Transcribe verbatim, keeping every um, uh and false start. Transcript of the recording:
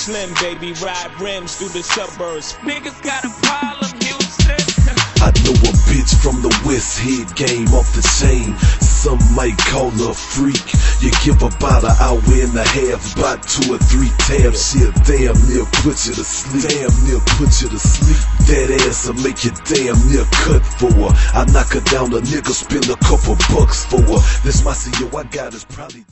Slim, baby, ride rims through the suburbs. Niggas got a problem, Houston. I know a bitch from the West Head game off the chain. Some might call her a freak. You give about an hour and a half, about two or three tabs. She'll damn near put you to sleep. Damn near put you to sleep. That ass will make you damn near cut for her. I knock her down, a nigga spend a couple bucks for her. This my C E O, I got is probably